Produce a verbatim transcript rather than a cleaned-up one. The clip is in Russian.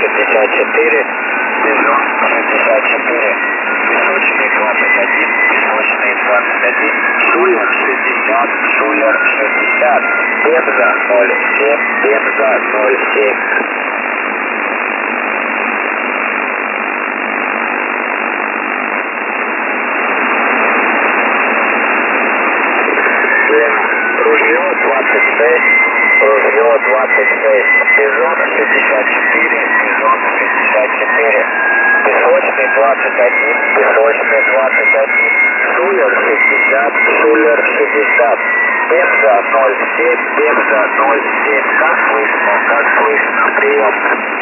шестьдесят четыре, Бизон шестьдесят четыре, Песочный двадцать один, Песочный двадцать один, Шулер шестьдесят, Шулер шестьдесят, Пемза ноль семь, Пемза ноль семь. Ружье двадцать шесть, ружье двадцать шесть, Бизон шестьдесят четыре, Бизон шестьдесят четыре, Песочный двадцать один, Песочный двадцать один, Шулер шестьдесят, Шулер шестьдесят, Пемза ноль семь, Пемза ноль семь. Как слышно, как слышно, прием.